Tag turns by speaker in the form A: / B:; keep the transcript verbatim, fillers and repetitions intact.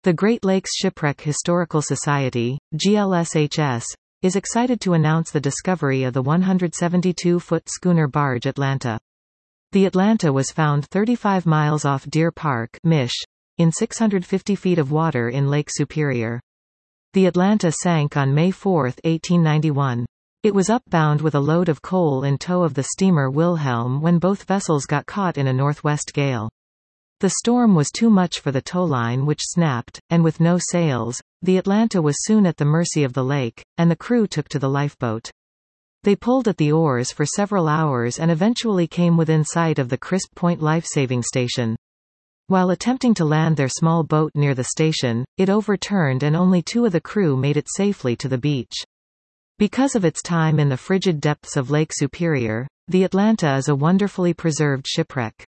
A: The Great Lakes Shipwreck Historical Society, G L S H S, is excited to announce the discovery of the one hundred seventy-two foot schooner barge Atlanta. The Atlanta was found thirty-five miles off Deer Park, Mich, in six hundred fifty feet of water in Lake Superior. The Atlanta sank on May fourth, eighteen ninety-one. It was upbound with a load of coal in tow of the steamer Wilhelm when both vessels got caught in a northwest gale. The storm was too much for the towline, which snapped, and with no sails, the Atlanta was soon at the mercy of the lake, and the crew took to the lifeboat. They pulled at the oars for several hours and eventually came within sight of the Crisp Point life-saving station. While attempting to land their small boat near the station, it overturned and only two of the crew made it safely to the beach. Because of its time in the frigid depths of Lake Superior, the Atlanta is a wonderfully preserved shipwreck.